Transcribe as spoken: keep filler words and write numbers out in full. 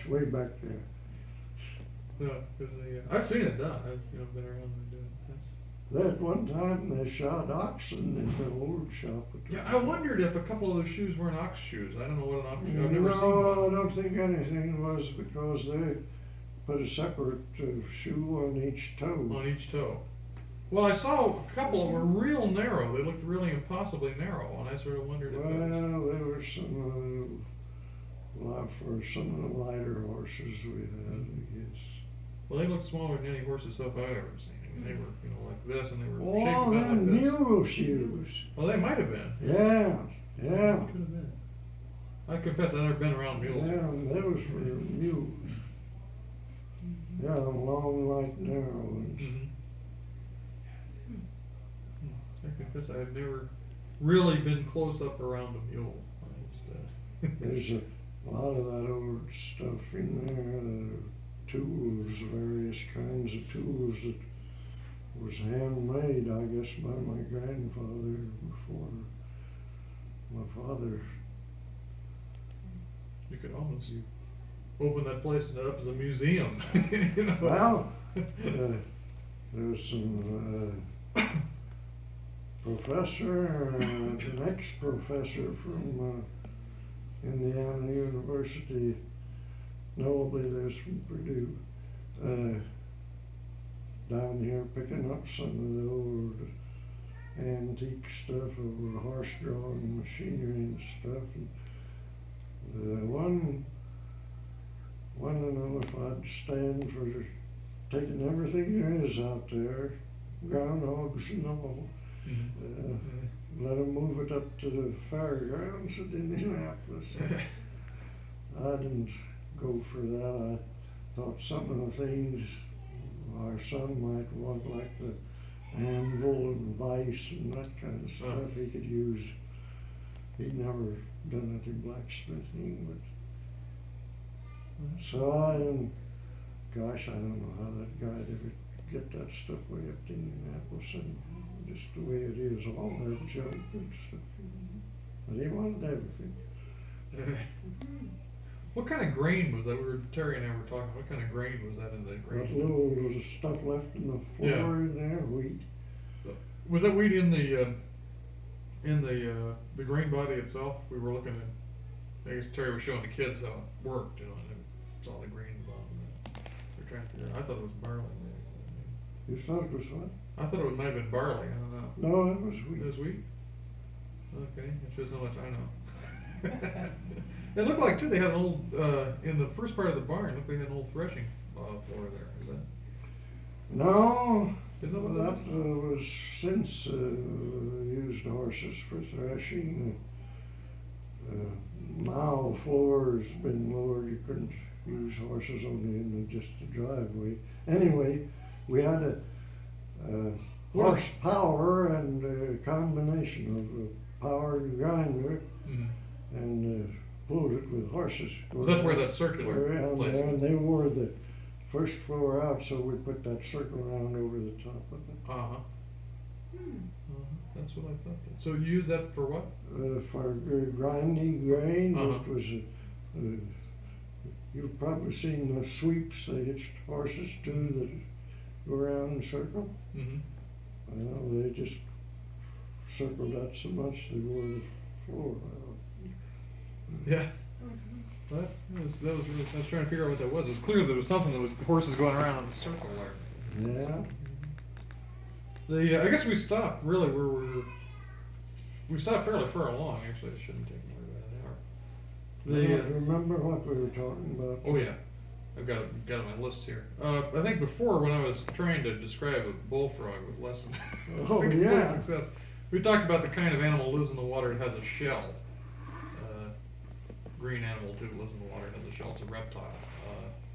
Gosh, way back there. No, cause they, uh, I've seen it done, I've, you know, been around and doing it, that's. That one time they shot oxen in the old shop. Yeah, I wondered if a couple of those shoes weren't ox shoes, I don't know what an ox shoe, I've never seen one. No, I don't think anything was, because they put a separate uh, shoe on each toe. On each toe. Well, I saw a couple that were real narrow, they looked really impossibly narrow, and I sort of wondered if Well, that was. there were some, uh, lot for some of the lighter horses we had, I guess. Well, they looked smaller than any horse's stuff I've ever seen. I mean, they were, you know, like this, and they were Oh, shaped about them like this. mule shoes. Well, they might have been. Yeah, yeah. Could have been. I confess, I've never been around mules. Yeah, those were mules. Yeah, long, light, narrow ones. Mhm. Hmm. I confess, I've never really been close up around a mule. I just, uh, There's a lot of that old stuff in there, uh, tools, various kinds of tools that was handmade, I guess, by my grandfather before my father. You could almost open that place up as a museum, you know. Well, uh, there was some uh, professor, uh, an ex-professor from uh, Indiana University, nobly there's from Purdue, uh, down here picking up some of the old antique stuff of horse-drawn machinery and stuff. And the one, wanted to know if I'd stand for taking everything there is out there, groundhogs and all, Mhm. uh, Mhm. let them move it up to the fairgrounds at Indianapolis. I didn't go for that. I thought some of the things our son might want, like the anvil and vice and that kind of stuff, Uh. he could use. He'd never done any blacksmithing, but so I, and gosh, I don't know how that guy'd ever get that stuff way up to Indianapolis, and just the way it is, all that junk and stuff. But he wanted everything. What kind of grain was that? We were, Terry and I were talking, what kind of grain was that in the That grain? little, little stuff left in the Yeah. floor in there, wheat. Was that wheat in the, uh, in the, uh, the grain body itself? We were looking at, I guess Terry was showing the kids how it worked, you know, and it's all the grain involved. We're trying to figure out, I thought it was barley. You thought it was what? I thought it might have been barley, I don't know. No, it was wheat. It was wheat? Okay, that shows how much I know. It looked like too, they had an old, uh, in the first part of the barn, it looked like they had an old threshing, uh, floor there, is that? No, Is that what that that is? uh, was since uh, used horses for threshing. Uh, mow floor's been lowered. You couldn't use horses only in the, just the driveway. Anyway, we had a, uh What is- horsepower and a combination of a powered grinder Mhm. and uh, pulled it with horses. Well, that's where that circular Around place there, is. and they wore the first floor out, so we put that circle around over the top of it. Uh-huh. Uh-huh, that's what I thought. that- So you use that for what? Uh, for gr- grinding grain, Uh-huh. it was a, uh, you've probably seen the sweeps they hitched horses to that go around in a circle. Mm-hmm. Well, they just circled that so much they wore the floor out. Yeah. That was, that was really, I was trying to figure out what that was. It was clear that it was something that was horses going around in a circle there. Yeah. The, uh, I guess we stopped really where we were, we stopped fairly far along, actually, it shouldn't take more than an hour. Do you The, uh, remember what we were talking about? oh yeah, I've got it, got it on my list here. Uh, I think before when I was trying to describe a bullfrog with less than Oh, complete yeah. success, we talked about the kind of animal lives in the water and has a shell. Uh, green animal too lives in the water and has a shell, it's a reptile.